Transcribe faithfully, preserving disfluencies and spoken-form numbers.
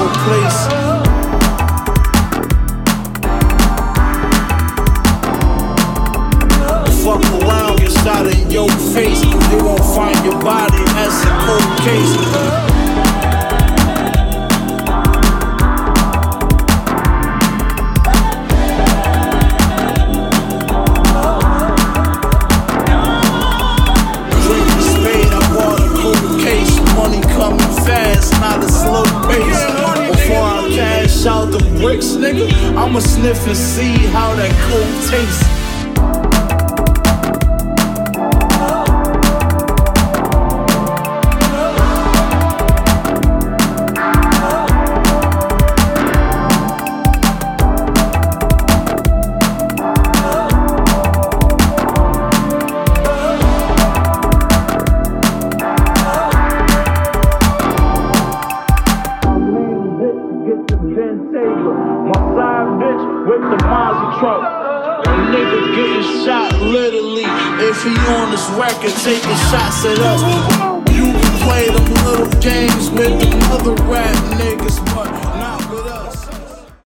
cold place. Fuck around, get shot in your face. They won't find your body, that's a cold case. Not a slow pace. Before I cash out the bricks, nigga, I'ma sniff and see how that coke tastes. My side bitch with the Mazda truck. A nigga getting shot literally. If he on this record, taking shots at us.